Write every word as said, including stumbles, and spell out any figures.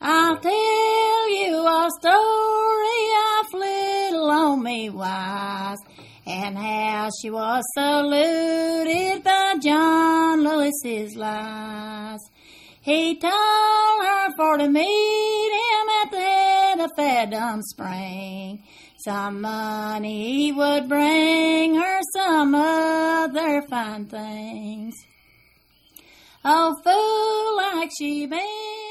I'll tell you a story of little old me wise, and how she was saluted by John Lewis's lies. He told her for to meet him at the head of Fedham Spring. Some money he would bring her, some other fine things. Oh, fool like she been.